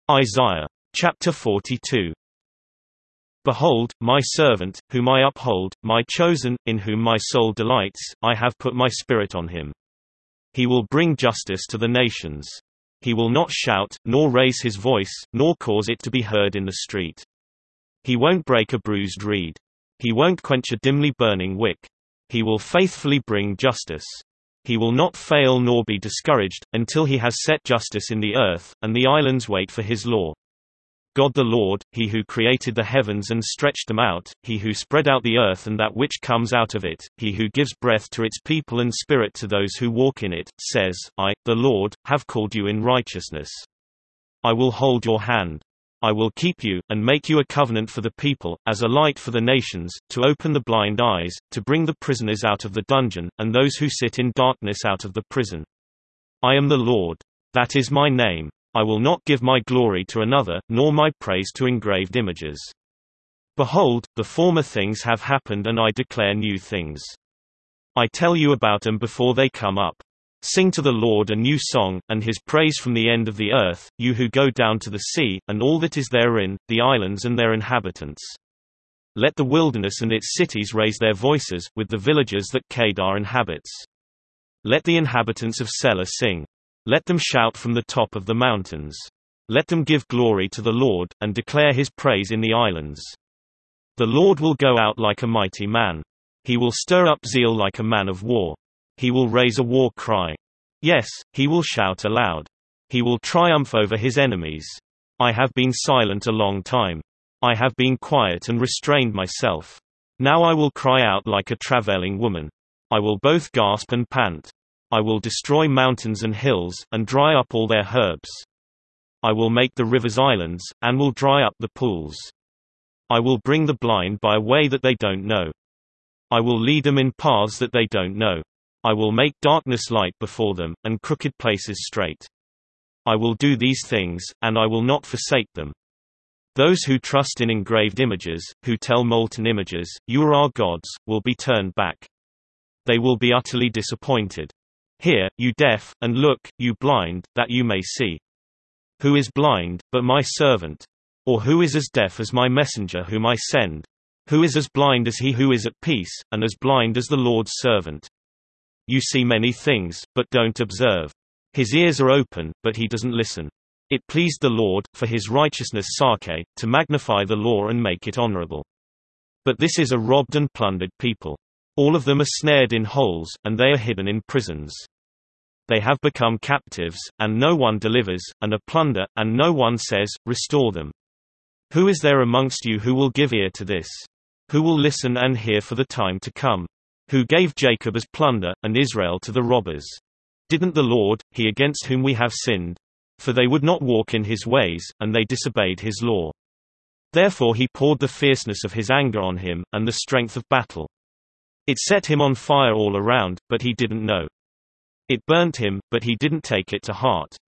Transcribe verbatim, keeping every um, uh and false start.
Isaiah chapter forty-two. Behold, my servant, whom I uphold, my chosen, in whom my soul delights, I have put my spirit on him. He will bring justice to the nations. He will not shout, nor raise his voice, nor cause it to be heard in the street. He won't break a bruised reed. He won't quench a dimly burning wick. He will faithfully bring justice. He will not fail nor be discouraged, until he has set justice in the earth, and the islands wait for his law. God the Lord, he who created the heavens and stretched them out, he who spread out the earth and that which comes out of it, he who gives breath to its people and spirit to those who walk in it, says, I, the Lord, have called you in righteousness. I will hold your hand. I will keep you, and make you a covenant for the people, as a light for the nations, to open the blind eyes, to bring the prisoners out of the dungeon, and those who sit in darkness out of the prison. I am the Lord. That is my name. I will not give my glory to another, nor my praise to engraved images. Behold, the former things have happened and I declare new things. I tell you about them before they come up. Sing to the Lord a new song, and his praise from the end of the earth, you who go down to the sea, and all that is therein, the islands and their inhabitants. Let the wilderness and its cities raise their voices, with the villages that Kedar inhabits. Let the inhabitants of Selah sing. Let them shout from the top of the mountains. Let them give glory to the Lord, and declare his praise in the islands. The Lord will go out like a mighty man. He will stir up zeal like a man of war. He will raise a war cry. Yes, he will shout aloud. He will triumph over his enemies. I have been silent a long time. I have been quiet and restrained myself. Now I will cry out like a travailing woman. I will both gasp and pant. I will destroy mountains and hills, and dry up all their herbs. I will make the rivers islands, and will dry up the pools. I will bring the blind by a way that they don't know. I will lead them in paths that they don't know. I will make darkness light before them, and crooked places straight. I will do these things, and I will not forsake them. Those who trust in engraved images, who tell molten images, you are our gods, will be turned back. They will be utterly disappointed. Hear, you deaf, and look, you blind, that you may see. Who is blind, but my servant? Or who is as deaf as my messenger whom I send? Who is as blind as he who is at peace, and as blind as the Lord's servant? You see many things, but don't observe. His ears are open, but he doesn't listen. It pleased the Lord, for his righteousness Sake, to magnify the law and make it honorable. But this is a robbed and plundered people. All of them are snared in holes, and they are hidden in prisons. They have become captives, and no one delivers, and a plunder, and no one says, restore them. Who is there amongst you who will give ear to this? Who will listen and hear for the time to come? Who gave Jacob as plunder, and Israel to the robbers? Didn't the Lord, he against whom we have sinned? For they would not walk in his ways, and they disobeyed his law. Therefore he poured the fierceness of his anger on him, and the strength of battle. It set him on fire all around, but he didn't know. It burnt him, but he didn't take it to heart.